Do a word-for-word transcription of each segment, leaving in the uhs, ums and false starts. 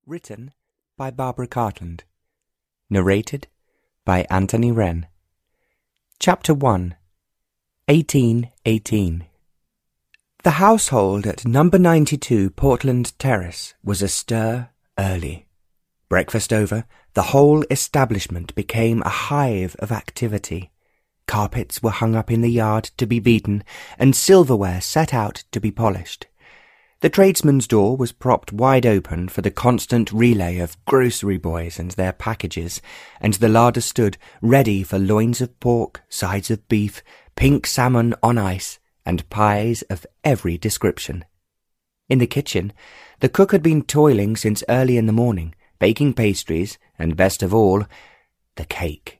Written by Barbara Cartland. Narrated by Anthony Wren. Chapter one. eighteen eighteen. The household at number ninety-two Portland Terrace was astir early. Breakfast over, the whole establishment became a hive of activity. Carpets were hung up in the yard to be beaten, and silverware set out to be polished. The tradesman's door was propped wide open for the constant relay of grocery boys and their packages, and the larder stood ready for loins of pork, sides of beef, pink salmon on ice, and pies of every description. In the kitchen, the cook had been toiling since early in the morning, baking pastries, and best of all, the cake.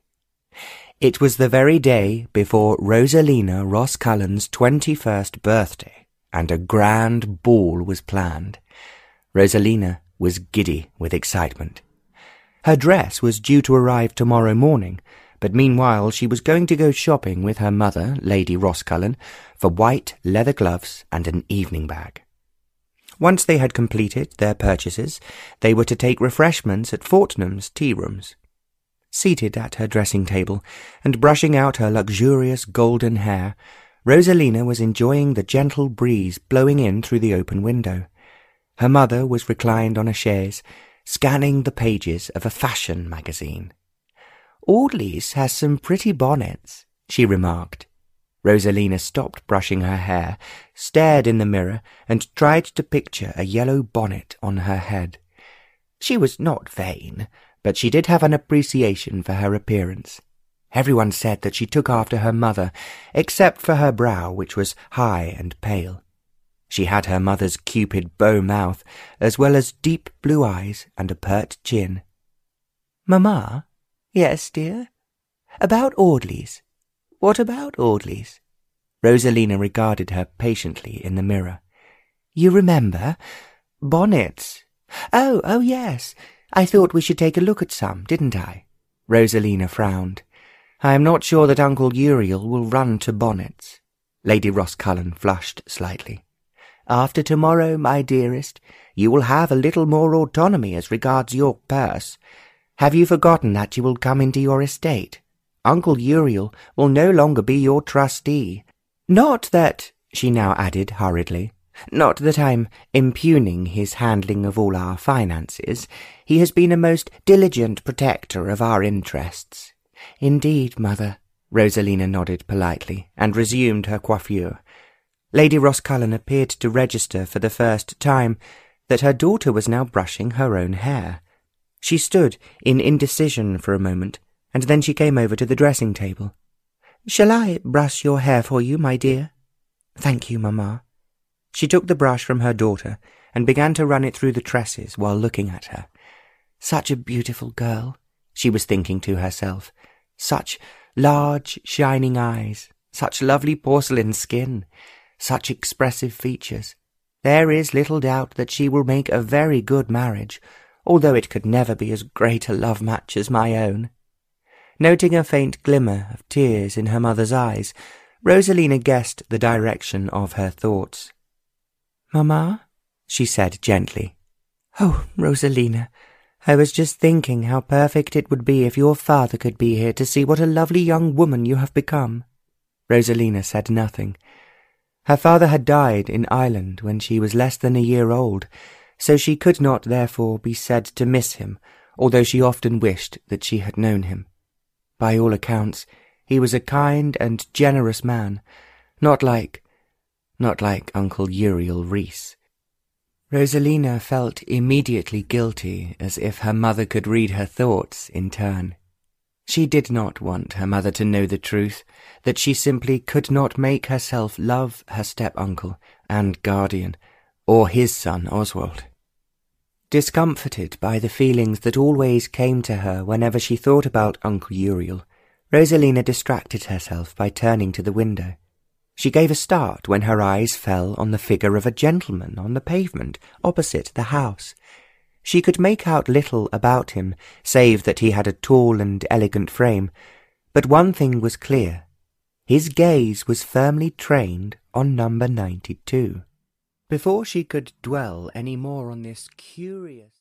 It was the very day before Rosalina Roscullen's twenty-first birthday, and a grand ball was planned. Rosalina was giddy with excitement. Her dress was due to arrive tomorrow morning, but meanwhile she was going to go shopping with her mother, Lady Roscullen, for white leather gloves and an evening bag. Once they had completed their purchases, they were to take refreshments at Fortnum's tea-rooms. Seated at her dressing-table, and brushing out her luxurious golden hair, Rosalina was enjoying the gentle breeze blowing in through the open window. Her mother was reclined on a chaise, scanning the pages of a fashion magazine. "Audley's has some pretty bonnets," she remarked. Rosalina stopped brushing her hair, stared in the mirror, and tried to picture a yellow bonnet on her head. She was not vain, but she did have an appreciation for her appearance. Everyone said that she took after her mother, except for her brow, which was high and pale. She had her mother's cupid bow mouth, as well as deep blue eyes and a pert chin. "Mamma?" "Yes, dear?" "About Audley's." "What about Audley's?" Rosalina regarded her patiently in the mirror. "You remember? Bonnets." "Oh, oh, yes. I thought we should take a look at some, didn't I?" Rosalina frowned. "I am not sure that Uncle Uriel will run to bonnets." Lady Roscullen flushed slightly. "After tomorrow, my dearest, you will have a little more autonomy as regards your purse. Have you forgotten that you will come into your estate? Uncle Uriel will no longer be your trustee. Not that," she now added hurriedly, "not that I'm impugning his handling of all our finances. He has been a most diligent protector of our interests." "Indeed, mother." Rosalina nodded politely, and resumed her coiffure. Lady Roscullen appeared to register for the first time that her daughter was now brushing her own hair. She stood in indecision for a moment, and then she came over to the dressing-table. "Shall I brush your hair for you, my dear?" "Thank you, mamma." She took the brush from her daughter, and began to run it through the tresses while looking at her. "Such a beautiful girl," she was thinking to herself. "Such large, shining eyes, such lovely porcelain skin, such expressive features. There is little doubt that she will make a very good marriage, although it could never be as great a love match as my own." Noting a faint glimmer of tears in her mother's eyes, Rosalina guessed the direction of her thoughts. "Mamma?" she said gently. "Oh, Rosalina, I was just thinking how perfect it would be if your father could be here to see what a lovely young woman you have become." Rosalina said nothing. Her father had died in Ireland when she was less than a year old, so she could not therefore be said to miss him, although she often wished that she had known him. By all accounts, he was a kind and generous man, not like, not like Uncle Uriel Reese. Rosalina felt immediately guilty, as if her mother could read her thoughts in turn. She did not want her mother to know the truth, that she simply could not make herself love her step-uncle and guardian, or his son Oswald. Discomforted by the feelings that always came to her whenever she thought about Uncle Uriel, Rosalina distracted herself by turning to the window. She gave a start when her eyes fell on the figure of a gentleman on the pavement opposite the house. She could make out little about him, save that he had a tall and elegant frame, but one thing was clear. His gaze was firmly trained on number ninety-two. Before she could dwell any more on this curious